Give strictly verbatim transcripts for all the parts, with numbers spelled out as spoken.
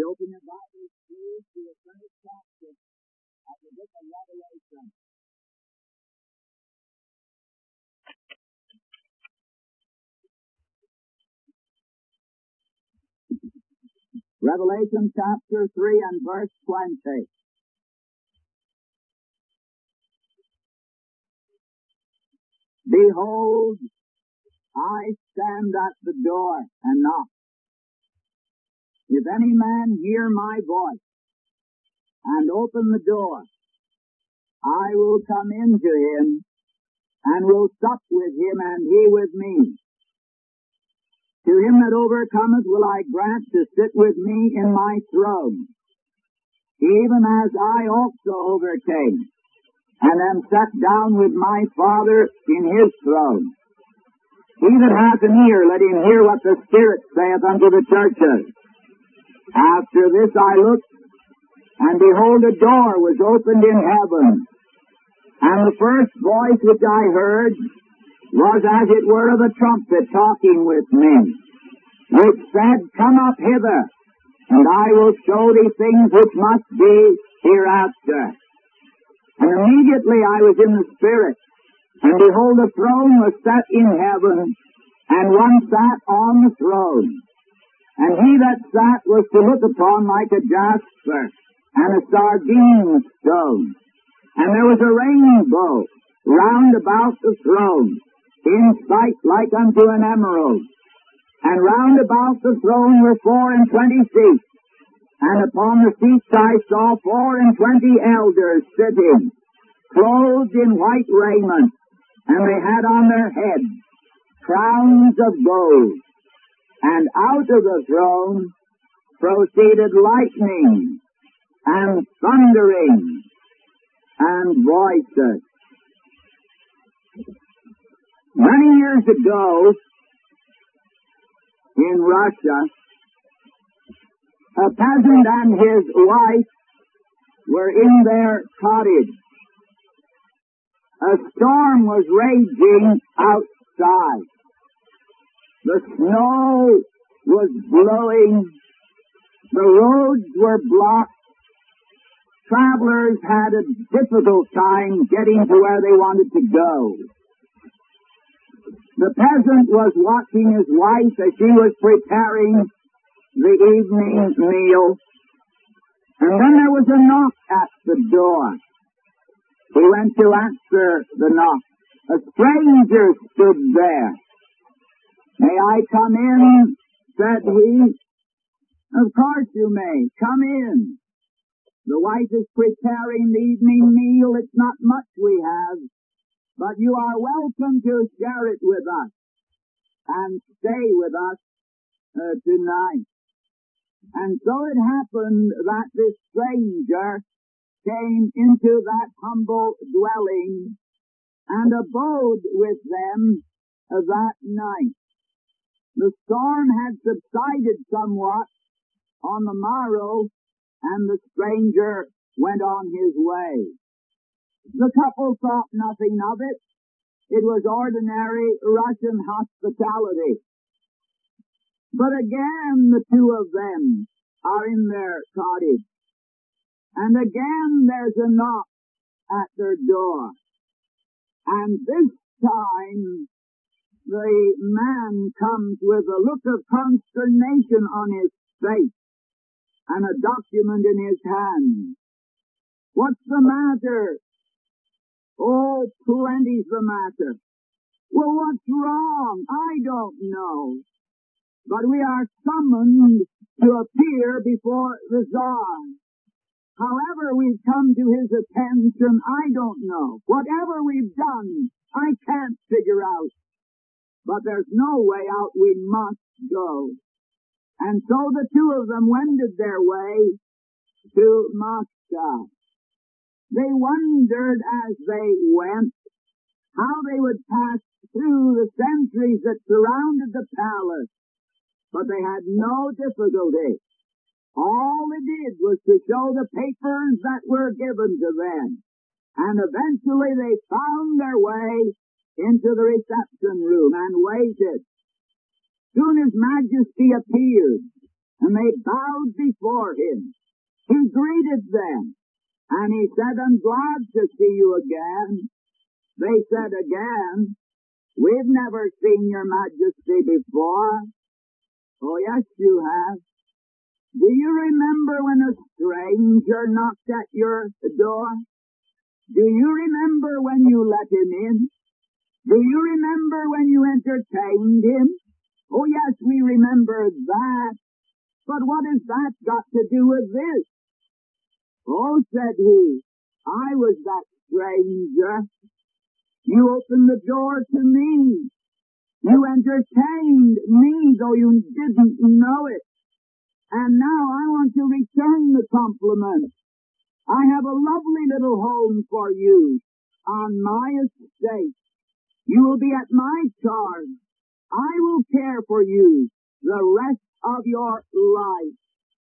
open your Bibles, please, to the first chapter of the book of Revelation. Revelation chapter three and verse twenty. Behold, I stand at the door and knock. If any man hear my voice and open the door, I will come into him and will sup with him and he with me. To him that overcometh will I grant to sit with me in my throne, even as I also overcame, and am sat down with my Father in his throne. He that hath an ear, let him hear what the Spirit saith unto the churches. After this I looked, and behold, a door was opened in heaven. And the first voice which I heard was as it were of a trumpet talking with me, which said, Come up hither, and I will show thee things which must be hereafter. And immediately I was in the Spirit, and behold, a throne was set in heaven, and one sat on the throne. And he that sat was to look upon like a jasper and a sardine stone. And there was a rainbow round about the throne, in sight like unto an emerald. And round about the throne were four and twenty seats, and upon the seats I saw four and twenty elders sitting, clothed in white raiment, and they had on their heads crowns of gold. And out of the throne proceeded lightning, and thundering, and voices. Many years ago, in Russia, a peasant and his wife were in their cottage. A storm was raging outside. The snow was blowing. The roads were blocked. Travelers had a difficult time getting to where they wanted to go. The peasant was watching his wife as she was preparing the evening meal, and then there was a knock at the door. He went to answer the knock. A stranger stood there. May I come in? Said he. Of course you may. Come in. The wife is preparing the evening meal. It's not much we have, but you are welcome to share it with us and stay with us uh, tonight. And so it happened that this stranger came into that humble dwelling and abode with them uh, that night. The storm had subsided somewhat on the morrow, and the stranger went on his way. The couple thought nothing of it. It was ordinary Russian hospitality. But again the two of them are in their cottage, and again there's a knock at their door. And this time the man comes with a look of consternation on his face and a document in his hand. What's the matter? Oh, plenty's the matter. Well, what's wrong? I don't know. But we are summoned to appear before the Tsar. However we've come to his attention, I don't know. Whatever we've done, I can't figure out. But there's no way out. We must go. And so the two of them wended their way to Moscow. They wondered as they went how they would pass through the sentries that surrounded the palace. But they had no difficulty. All they did was to show the papers that were given to them. And eventually they found their way into the reception room and waited. Soon His Majesty appeared, and they bowed before him. He greeted them, and he said, I'm glad to see you again. They said again, we've never seen your majesty before. Oh, yes, you have. Do you remember when a stranger knocked at your door? Do you remember when you let him in? Do you remember when you entertained him? Oh, yes, we remember that. But what has that got to do with this? Oh, said he, I was that stranger. You opened the door to me. You entertained me, though you didn't know it. And now I want to return the compliment. I have a lovely little home for you on my estate. You will be at my charge. I will care for you the rest of your life.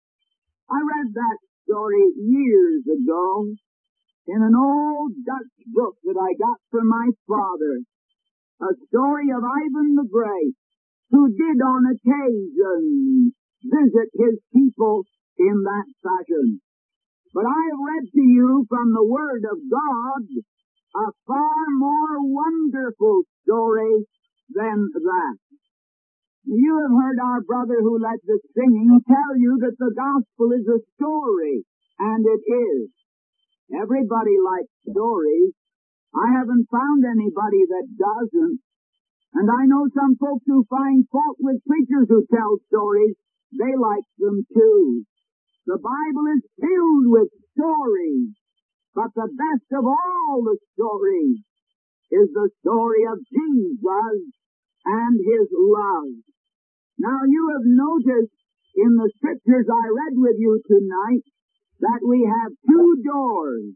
I read that story years ago in an old Dutch book that I got from my father. A story of Ivan the Great, who did on occasion visit his people in that fashion. But I have read to you from the Word of God a far more wonderful story than that. You have heard our brother who led the singing tell you that the gospel is a story, and it is. Everybody likes stories. I haven't found anybody that doesn't. And I know some folks who find fault with preachers who tell stories. They like them too. The Bible is filled with stories, but the best of all the stories is the story of Jesus and His love. Now you have noticed in the scriptures I read with you tonight that we have two doors,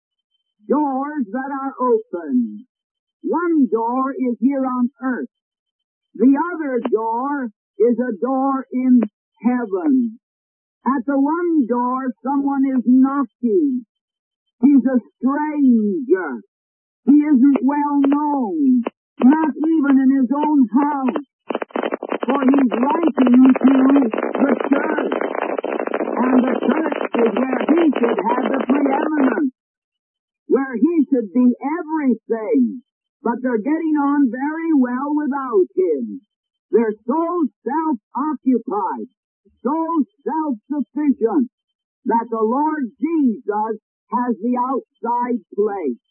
doors that are open. One door is here on earth. The other door is a door in heaven. At the one door, someone is knocking. He's a stranger. He isn't well known, not even in his own house, for he's writing to the church. And the church is where he should have the preeminence, where he should be everything. But they're getting on very well without him. They're so self-occupied, so self-sufficient, that the Lord Jesus has the outside place.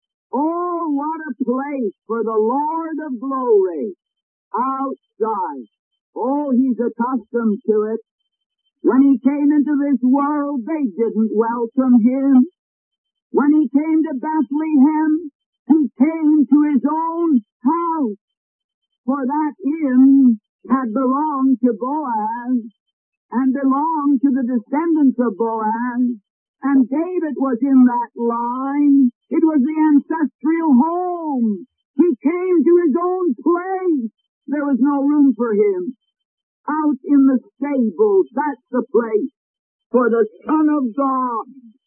Oh, what a place for the Lord of glory, outside. Oh, He's accustomed to it. When He came into this world, they didn't welcome Him. When He came to Bethlehem, He came to His own house, for that inn had belonged to Boaz, and belonged to the descendants of Boaz, and David was in that line. It was the ancestral home. He came to His own place. There was no room for Him. Out in the stables, that's the place for the Son of God.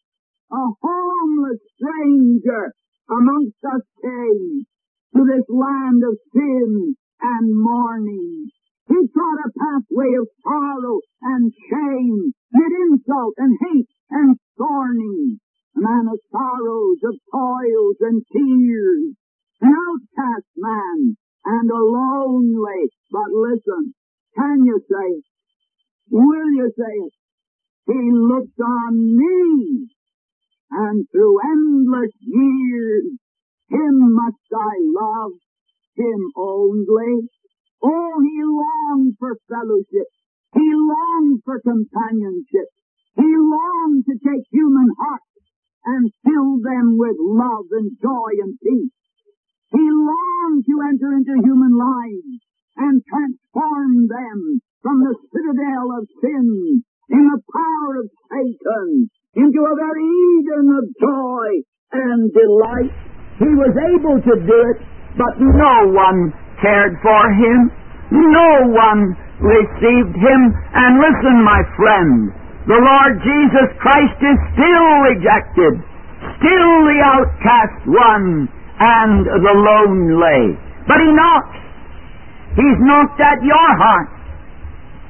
A homeless stranger amongst us came to this land of sin and mourning. He trod a pathway of sorrow and shame, mid insult and hate and scorning, a man of sorrows, of toils and tears, an outcast man and a lonely. But listen, can you say it? Will you say it? He looked on me, and through endless years, Him must I love, Him only. Oh, He longed for fellowship. He longed for companionship. He longed to take human hearts and fill them with love and joy and peace. He longed to enter into human lives and transform them from the citadel of sin in the power of Satan into a very Eden of joy and delight. He was able to do it, but no one cared for Him. No one received Him. And listen, my friend, the Lord Jesus Christ is still rejected, still the outcast one and the lonely. But He knocks. He's knocked at your heart.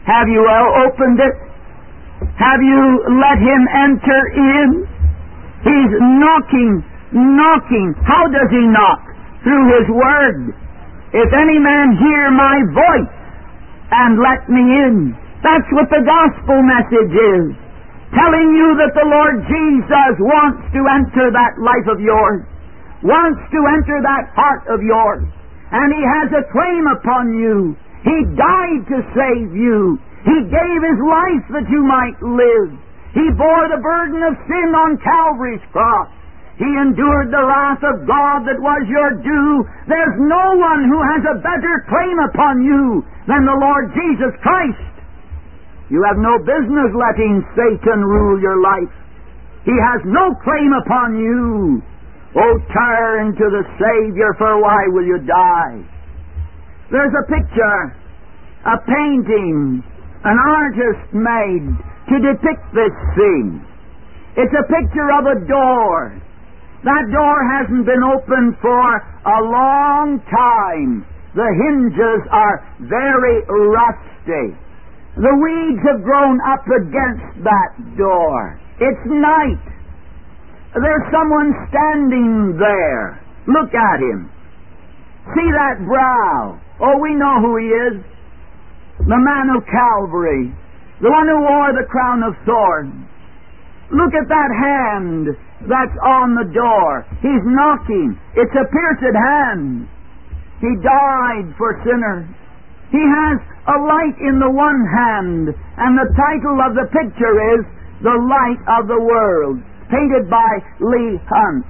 Have you uh, opened it? Have you let Him enter in? He's knocking, knocking. How does He knock? Through His Word. If any man hear my voice and let me in. That's what the gospel message is. Telling you that the Lord Jesus wants to enter that life of yours. Wants to enter that heart of yours. And He has a claim upon you. He died to save you. He gave His life that you might live. He bore the burden of sin on Calvary's cross. He endured the wrath of God that was your due. There's no one who has a better claim upon you than the Lord Jesus Christ. You have no business letting Satan rule your life. He has no claim upon you. Oh, turn to the Savior, for why will you die? There's a picture, a painting, an artist made to depict this scene. It's a picture of a door. That door hasn't been opened for a long time. The hinges are very rusty. The weeds have grown up against that door. It's night. There's someone standing there. Look at him. See that brow. Oh, we know who he is. The man of Calvary. The one who wore the crown of thorns. Look at that hand that's on the door. He's knocking. It's a pierced hand. He died for sinners. He has a light in the one hand, and the title of the picture is The Light of the World, painted by Leigh Hunt.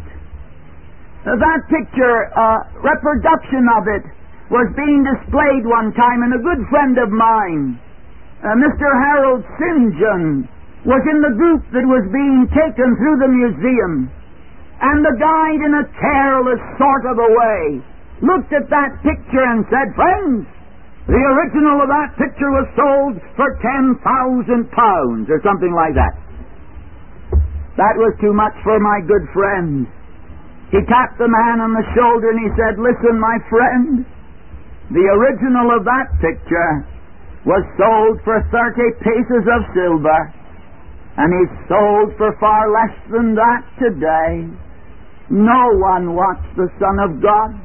That picture, uh, reproduction of it, was being displayed one time, and a good friend of mine, uh, Mister Harold Saint John, was in the group that was being taken through the museum. And the guide, in a careless sort of a way, looked at that picture and said, "Friends, the original of that picture was sold for ten thousand pounds, or something like that." That was too much for my good friend. He tapped the man on the shoulder and he said, "Listen, my friend, the original of that picture was sold for thirty pieces of silver, and he's sold for far less than that today. No one wants the Son of God.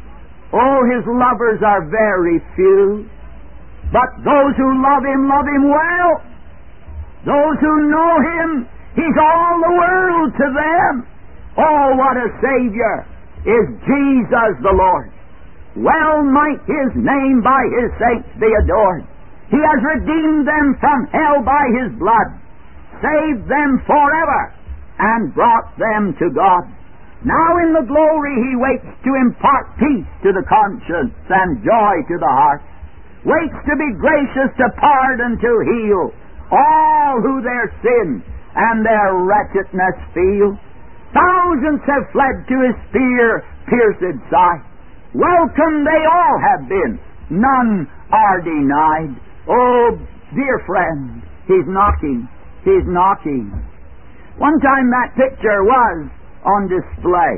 Oh, His lovers are very few. But those who love Him, love Him well. Those who know Him, He's all the world to them. Oh, what a Savior is Jesus the Lord. Well might His name by His saints be adored. He has redeemed them from hell by His blood, saved them forever, and brought them to God. Now in the glory He waits to impart peace to the conscience and joy to the heart. Waits to be gracious to pardon, to heal all who their sin and their wretchedness feel. Thousands have fled to His spear-pierced side. Welcome they all have been, none are denied. Oh, dear friend, He's knocking, He's knocking. One time that picture was on display.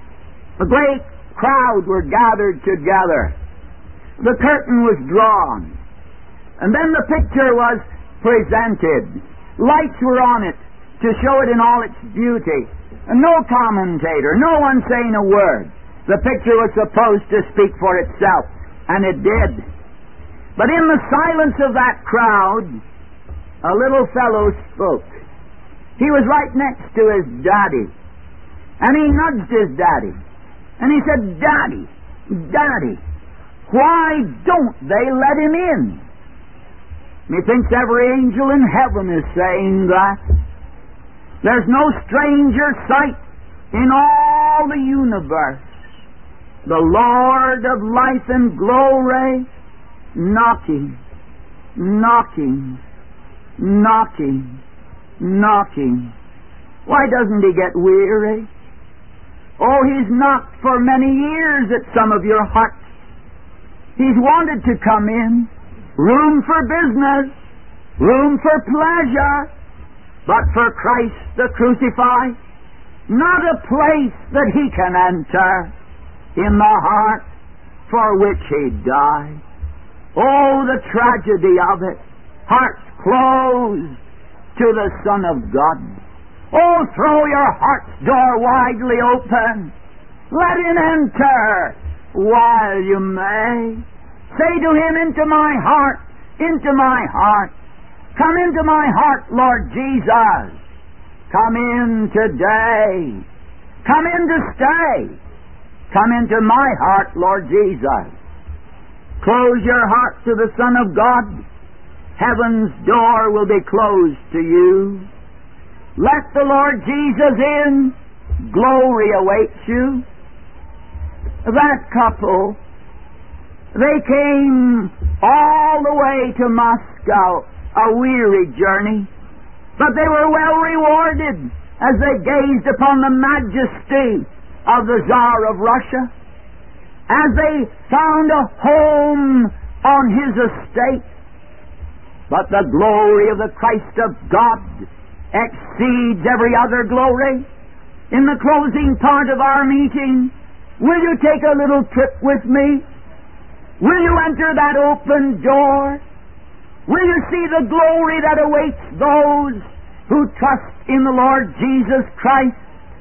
A great crowd were gathered together. The curtain was drawn. And then the picture was presented. Lights were on it to show it in all its beauty. And no commentator, no one saying a word. The picture was supposed to speak for itself, and it did. But in the silence of that crowd, a little fellow spoke. He was right next to his daddy. And he nudged his daddy. And he said, "Daddy, Daddy, why don't they let him in?" Methinks every angel in heaven is saying that. There's no stranger sight in all the universe. The Lord of life and glory knocking, knocking, knocking, knocking. Why doesn't He get weary? Oh, He's knocked for many years at some of your hearts. He's wanted to come in. Room for business, room for pleasure, but for Christ the crucified, not a place that He can enter in the heart for which He died. Oh, the tragedy of it. hearts closed to the Son of God. Oh, throw your heart's door widely open. Let him enter while you may. Say to him, into my heart, into my heart. Come into my heart, Lord Jesus. Come in today. Come in to stay. Come into my heart, Lord Jesus. Close your heart to the Son of God. Heaven's door will be closed to you. Let the Lord Jesus in. Glory awaits you. That couple, they came all the way to Moscow, a weary journey, but they were well rewarded as they gazed upon the majesty of the Tsar of Russia, as they found a home on his estate. But the glory of the Christ of God exceeds every other glory. In the closing part of our meeting, will you take a little trip with me? Will you enter that open door? Will you see the glory that awaits those who trust in the Lord Jesus Christ?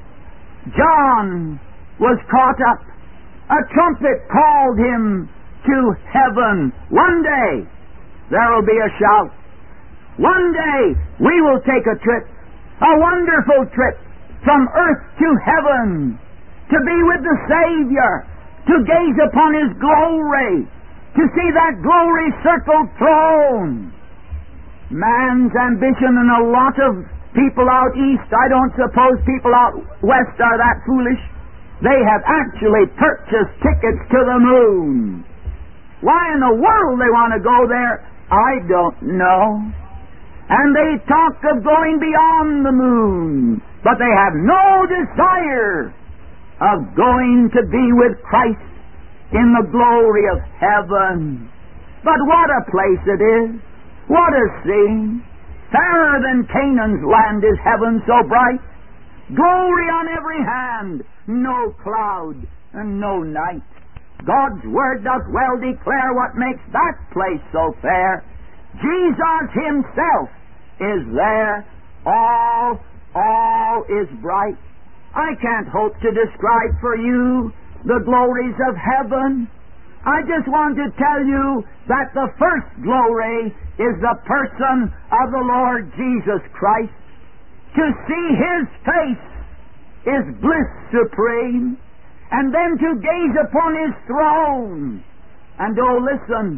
John was caught up. A trumpet called him to heaven. One day there will be a shout. One day we will take a trip, a wonderful trip from earth to heaven, to be with the Savior, to gaze upon His glory, to see that glory-circled throne. Man's ambition, and a lot of people out east, I don't suppose people out west are that foolish, they have actually purchased tickets to the moon. Why in the world they want to go there, I don't know. And they talk of going beyond the moon, but they have no desire of going to be with Christ in the glory of heaven. But what a place it is! What a scene! Fairer than Canaan's land is heaven so bright. Glory on every hand, no cloud and no night. God's word doth well declare what makes that place so fair. Jesus Himself is there. All, all is bright. I can't hope to describe for you the glories of heaven. I just want to tell you that the first glory is the person of the Lord Jesus Christ. To see His face is bliss supreme, and then to gaze upon His throne. And oh, listen,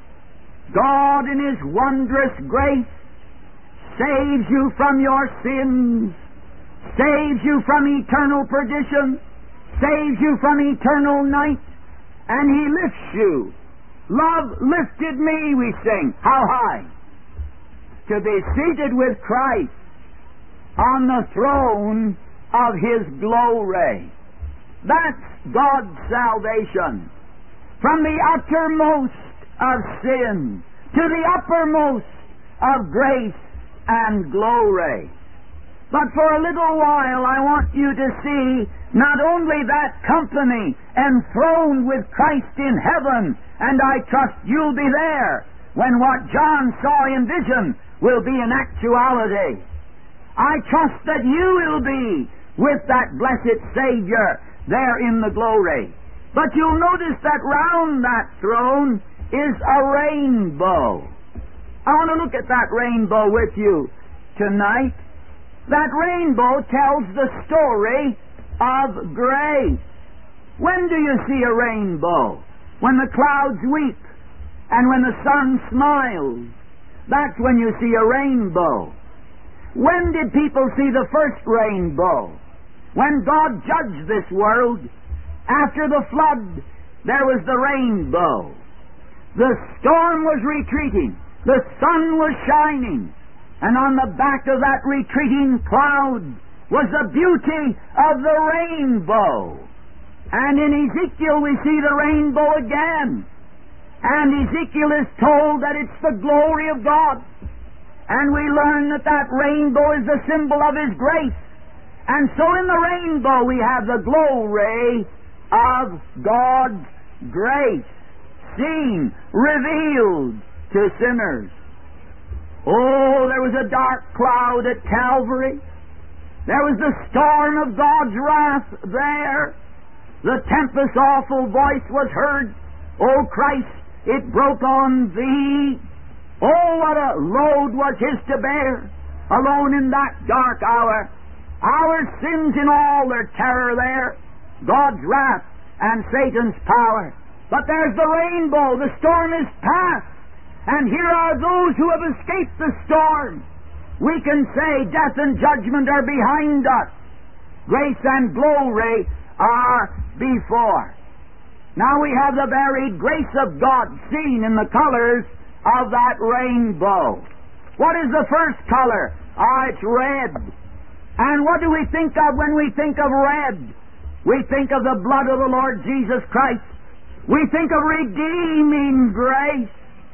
God in His wondrous grace saves you from your sins, saves you from eternal perdition, saves you from eternal night, and He lifts you. Love lifted me, we sing. How high? To be seated with Christ on the throne of His glory. That's God's salvation. From the uttermost of sin to the uppermost of grace and glory. But for a little while I want you to see not only that company enthroned with Christ in heaven, and I trust you'll be there when what John saw in vision will be in actuality. I trust that you will be with that blessed Savior there in the glory. But you'll notice that round that throne is a rainbow. I want to look at that rainbow with you tonight. That rainbow tells the story of grace. When do you see a rainbow? When the clouds weep and when the sun smiles. That's when you see a rainbow. When did people see the first rainbow? When God judged this world. After the flood, there was the rainbow. The storm was retreating. The sun was shining. And on the back of that retreating cloud was the beauty of the rainbow. And in Ezekiel we see the rainbow again. And Ezekiel is told that it's the glory of God. And we learn that that rainbow is the symbol of His grace. And so in the rainbow we have the glory of God's grace, seen, revealed to sinners. Oh, there was a dark cloud at Calvary. There was the storm of God's wrath there. The tempest's awful voice was heard. O Christ, it broke on thee. Oh, what a load was his to bear, alone in that dark hour. Our sins in all their terror there, God's wrath and Satan's power. But there's the rainbow. The storm is past. And here are those who have escaped the storm. We can say death and judgment are behind us. Grace and glory are before. Now we have the varied grace of God seen in the colors of that rainbow. What is the first color? Ah, it's red. And what do we think of when we think of red? We think of the blood of the Lord Jesus Christ. We think of redeeming grace.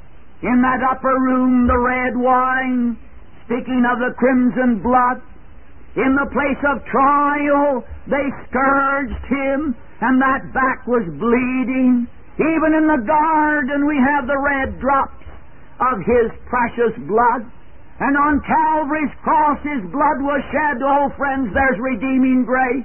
In that upper room, the red wine, speaking of the crimson blood. In the place of trial, they scourged him, and that back was bleeding. Even in the garden, we have the red drops of his precious blood. And on Calvary's cross, his blood was shed. Oh, friends, there's redeeming grace.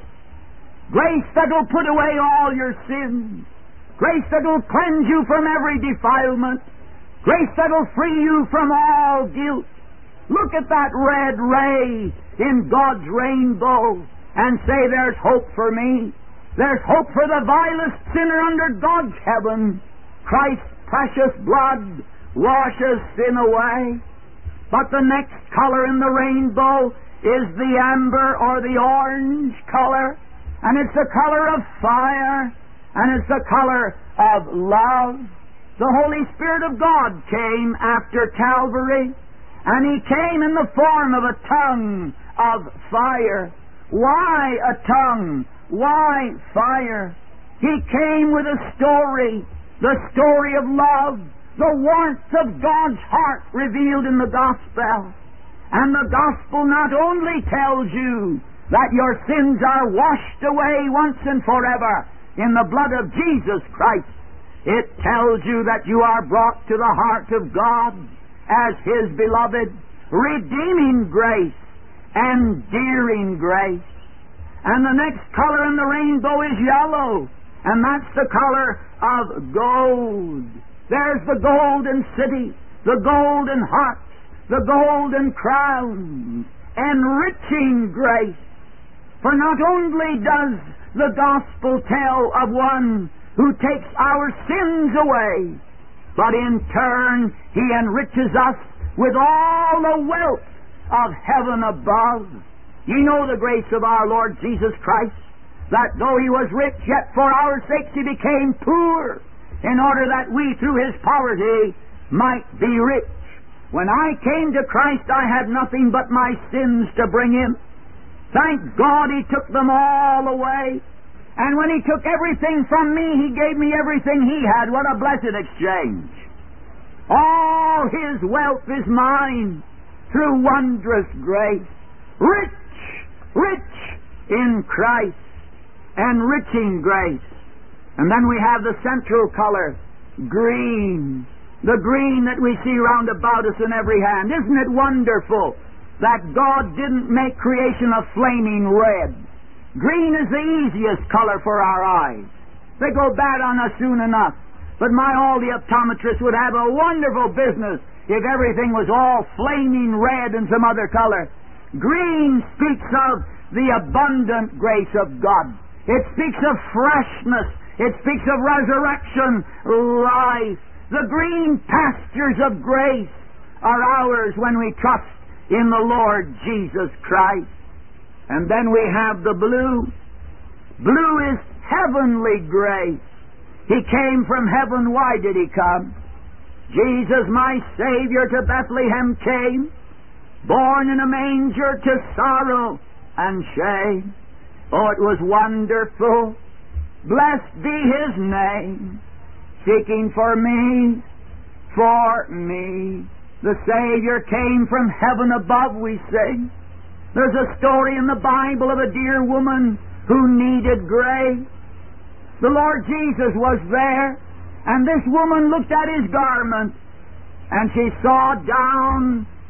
Grace that'll put away all your sins. Grace that'll cleanse you from every defilement. Grace that'll free you from all guilt. Look at that red ray in God's rainbow and say, there's hope for me. There's hope for the vilest sinner under God's heaven. Christ's precious blood washes sin away. But the next color in the rainbow is the amber or the orange color. And it's the color of fire. And it's the color of love. The Holy Spirit of God came after Calvary, and He came in the form of a tongue of fire. Why a tongue? Why fire? He came with a story, the story of love, the warmth of God's heart revealed in the gospel. And the gospel not only tells you that your sins are washed away once and forever in the blood of Jesus Christ, it tells you that you are brought to the heart of God as His beloved, redeeming grace, endearing grace. And the next color in the rainbow is yellow, and that's the color of gold. There's the golden city, the golden hearts, the golden crowns, enriching grace. For not only does the gospel tell of one who takes our sins away, but in turn He enriches us with all the wealth of heaven above. Ye know the grace of our Lord Jesus Christ, that though He was rich, yet for our sakes He became poor, in order that we through His poverty might be rich. When I came to Christ, I had nothing but my sins to bring Him. Thank God He took them all away. And when He took everything from me, He gave me everything He had. What a blessed exchange. All His wealth is mine through wondrous grace. Rich, rich in Christ, enriching grace. And then we have the central color, green. The green that we see round about us in every hand. Isn't it wonderful that God didn't make creation a flaming red? Green is the easiest color for our eyes. They go bad on us soon enough. But my, all the optometrists would have a wonderful business if everything was all flaming red and some other color. Green speaks of the abundant grace of God. It speaks of freshness. It speaks of resurrection, life. The green pastures of grace are ours when we trust in the Lord Jesus Christ. And then we have the blue. Blue is heavenly grace. He came from heaven. Why did He come? Jesus, my Savior, to Bethlehem came, born in a manger to sorrow and shame. Oh, it was wonderful. Blessed be His name, seeking for me, for me. The Savior came from heaven above, we sing. There's a story in the Bible of a dear woman who needed grace. The Lord Jesus was there, and this woman looked at His garment, and she saw down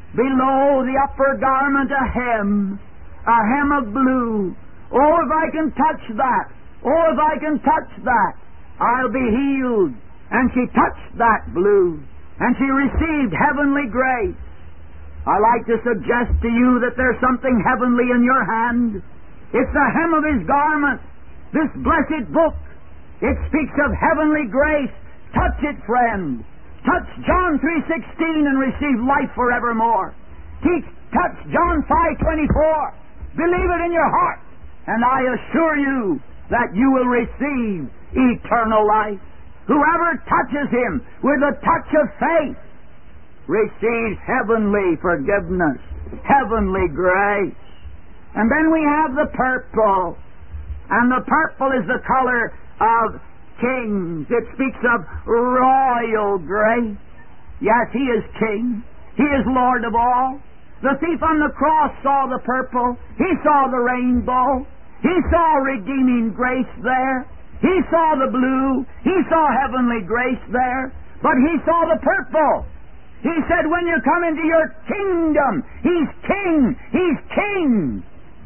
below the upper garment a hem, a hem of blue. Oh, if I can touch that, oh, if I can touch that, I'll be healed. And she touched that blue, and she received heavenly grace. I like to suggest to you that there's something heavenly in your hand. It's the hem of His garment. This blessed book, it speaks of heavenly grace. Touch it, friend. Touch John three sixteen and receive life forevermore. Teach, touch John five twenty-four. Believe it in your heart, and I assure you that you will receive eternal life. Whoever touches Him with a touch of faith receives heavenly forgiveness, heavenly grace. And then we have the purple. And the purple is the color of kings. It speaks of royal grace. Yes, He is King. He is Lord of all. The thief on the cross saw the purple. He saw the rainbow. He saw redeeming grace there. He saw the blue. He saw heavenly grace there. But he saw the purple. He said, when you come into your kingdom, He's King. He's King.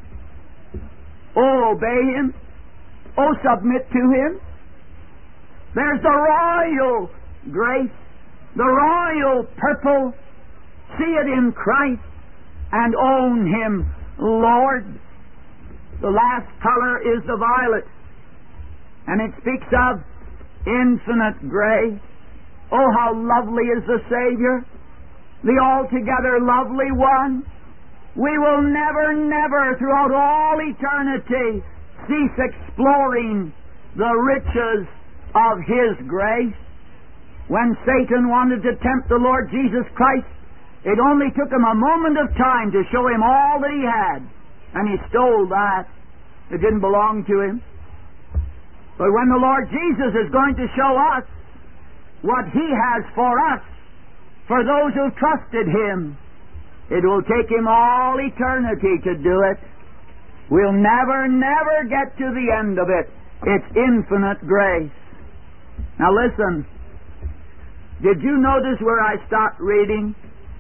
Oh, obey Him. Oh, submit to Him. There's the royal grace, the royal purple. See it in Christ and own Him, Lord. The last color is the violet, and it speaks of infinite grace. Oh, how lovely is the Savior, the altogether lovely one. We will never, never, throughout all eternity, cease exploring the riches of His grace. When Satan wanted to tempt the Lord Jesus Christ, it only took him a moment of time to show him all that He had, and he stole that. It didn't belong to him. But when the Lord Jesus is going to show us what He has for us, for those who trusted Him, it will take Him all eternity to do it. We'll never, never get to the end of it. It's infinite grace. Now listen. Did you notice where I stopped reading?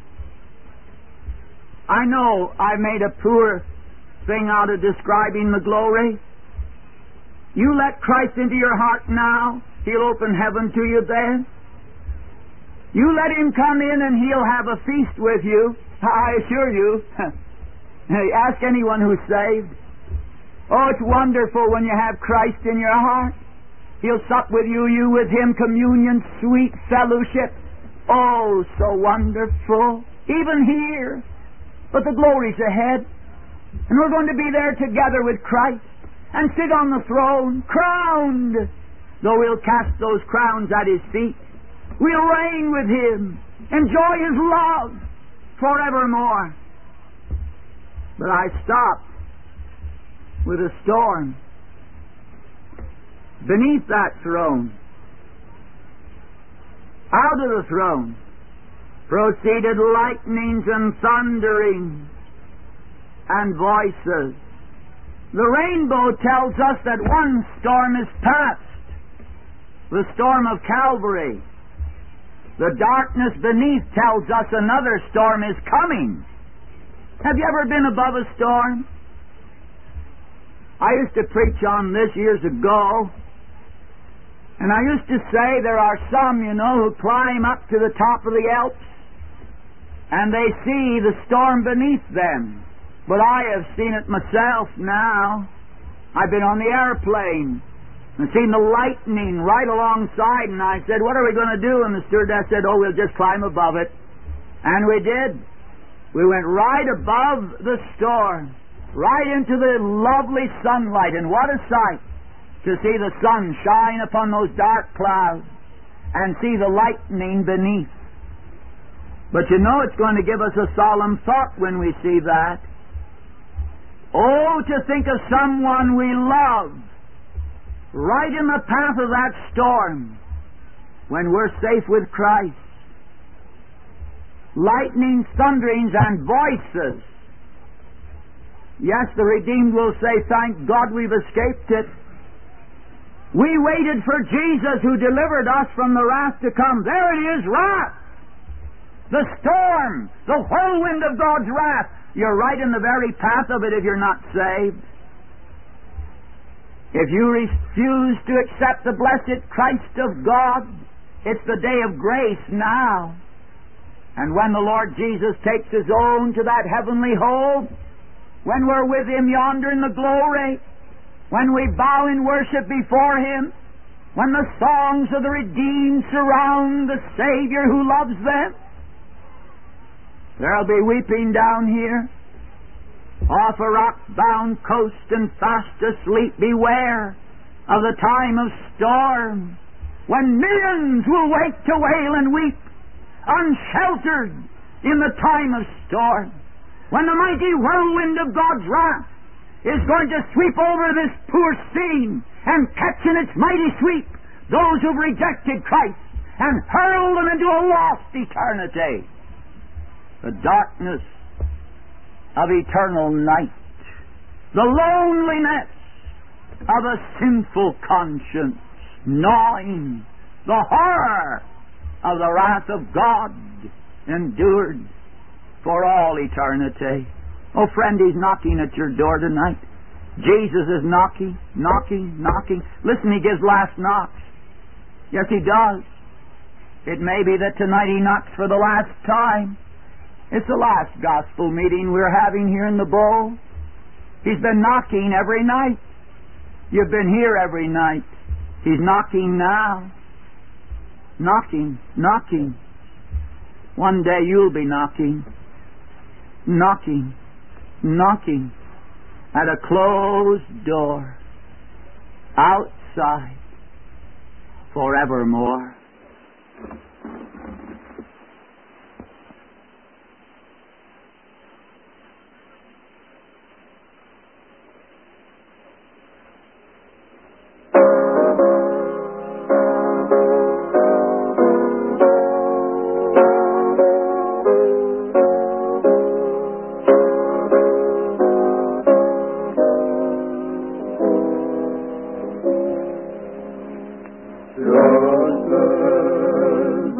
I know I made a poor thing out of describing the glory. You let Christ into your heart now, He'll open heaven to you then. You let Him come in and He'll have a feast with you. I assure you. Ask anyone who's saved. Oh, it's wonderful when you have Christ in your heart. He'll sup with you, you with Him, communion, sweet fellowship. Oh, so wonderful. Even here. But the glory's ahead. And we're going to be there together with Christ and sit on the throne, crowned. Though we'll cast those crowns at His feet, we'll reign with Him, enjoy His love forevermore. But I stopped with a storm. Beneath that throne, out of the throne, proceeded lightnings and thunderings and voices. The rainbow tells us that one storm is past, the storm of Calvary. The darkness beneath tells us another storm is coming. Have you ever been above a storm? I used to preach on this years ago, and I used to say there are some, you know, who climb up to the top of the Alps and they see the storm beneath them. But I have seen it myself now. I've been on the airplane and seen the lightning right alongside, and I said, what are we going to do? And the stewardess said, oh, we'll just climb above it. And we did. We went right above the storm, right into the lovely sunlight, and what a sight to see the sun shine upon those dark clouds and see the lightning beneath. But you know it's going to give us a solemn thought when we see that. Oh, to think of someone we love right in the path of that storm when we're safe with Christ. Lightning, thunderings, and voices. Yes, the redeemed will say, thank God we've escaped it. We waited for Jesus who delivered us from the wrath to come. There it is, wrath. the storm, the whirlwind of God's wrath. You're right in the very path of it if you're not saved. If you refuse to accept the blessed Christ of God, it's the day of grace now. And when the Lord Jesus takes His own to that heavenly home, when we're with Him yonder in the glory, when we bow in worship before Him, when the songs of the redeemed surround the Savior who loves them, there'll be weeping down here. Off a rock-bound coast and fast asleep, beware of the time of storm, when millions will wake to wail and weep, unsheltered in the time of storm, when the mighty whirlwind of God's wrath is going to sweep over this poor scene and catch in its mighty sweep those who've rejected Christ and hurl them into a lost eternity. The darkness of eternal night, the loneliness of a sinful conscience, gnawing the horror of the wrath of God endured for all eternity. Oh, friend, He's knocking at your door tonight. Jesus is knocking, knocking, knocking. Listen, He gives last knocks. Yes, He does. It may be that tonight He knocks for the last time. It's the last gospel meeting we're having here in the bowl. He's been knocking every night. You've been here every night. He's knocking now. Knocking, knocking. One day you'll be knocking, knocking, knocking at a closed door outside forevermore. Just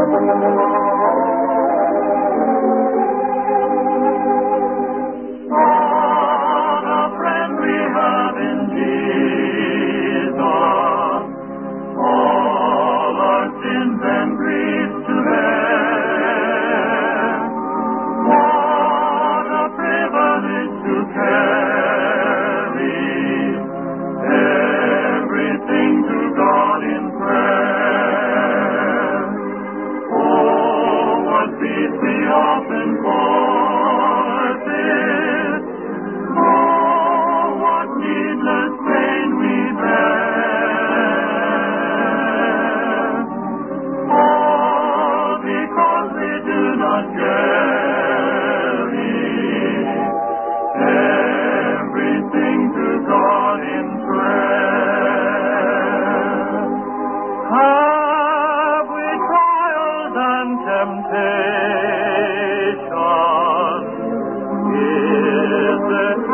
Temptation is the